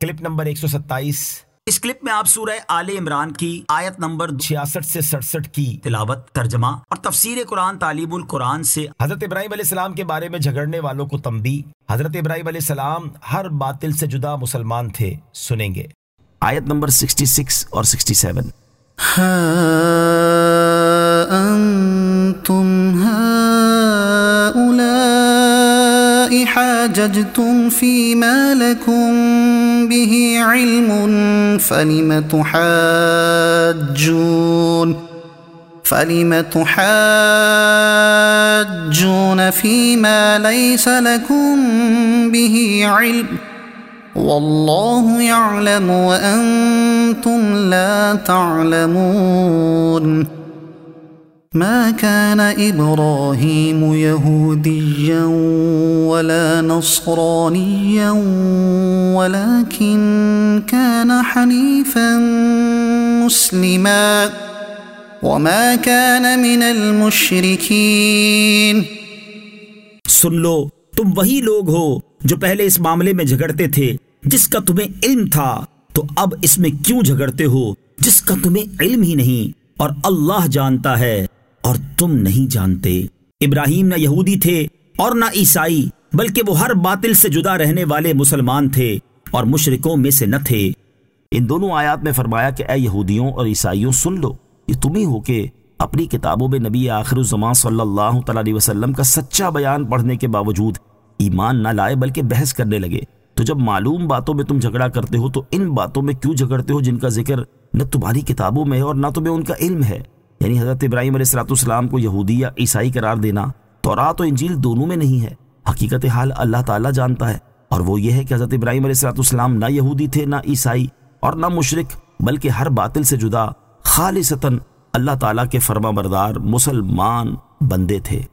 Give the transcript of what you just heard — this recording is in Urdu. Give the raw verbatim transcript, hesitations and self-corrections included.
کلپ نمبر ایک سو ستائیس۔ اس کلپ میں آپ سورہ آل عمران کی آیت نمبر چھیاسٹھ سے سڑسٹھ کی تلاوت، ترجمہ اور تفسیر قرآن تعلیم القرآن سے حضرت ابراہیم علیہ السلام کے بارے میں جھگڑنے والوں کو تنبیہ۔ حضرت ابراہیم علیہ السلام ہر باطل سے جدا مسلمان تھے، سنیں گے۔ آیت نمبر چھیاسٹھ اور سڑسٹھ۔ ہا انتم هؤلاء حاججتم فيما لكم به علم فلم تحاجون فلم تحاجون فيما ليس لكم به علم والله يعلم وأنتم لا تعلمون ما كان إبراهيم يهوديا ولا نصرانيا ولكن كان حنيفا مسلما وما كان من المشركين۔ سن لو، تم وہی لوگ ہو جو پہلے اس معاملے میں جھگڑتے تھے جس کا تمہیں علم تھا، تو اب اس میں کیوں جھگڑتے ہو جس کا تمہیں علم ہی نہیں، اور اللہ جانتا ہے اور تم نہیں جانتے۔ ابراہیم نہ یہودی تھے اور نہ عیسائی، بلکہ وہ ہر باطل سے جدا رہنے والے مسلمان تھے اور مشرکوں میں سے نہ تھے۔ ان دونوں آیات میں فرمایا کہ اے یہودیوں اور عیسائیوں سن لو، یہ تم ہی ہو کہ اپنی کتابوں میں نبی آخر الزمان صلی اللہ تعالیٰ علیہ وسلم کا سچا بیان پڑھنے کے باوجود ایمان نہ لائے بلکہ بحث کرنے لگے۔ تو جب معلوم باتوں میں تم جھگڑا کرتے ہو تو ان باتوں میں کیوں جھگڑتے ہو جن کا ذکر نہ تمہاری کتابوں میں ہے اور نہ تمہیں ان کا علم ہے؟ یعنی حضرت ابراہیم علیہ السلام کو یہودی یا عیسائی قرار دینا تورات و انجیل دونوں میں نہیں ہے۔ حقیقت حال اللہ تعالیٰ جانتا ہے، اور وہ یہ ہے کہ حضرت ابراہیم علیہ السلام نہ یہودی تھے، نہ عیسائی اور نہ مشرک، بلکہ ہر باطل سے جدا خالصتاً اللہ تعالیٰ کے فرما بردار مسلمان بندے تھے۔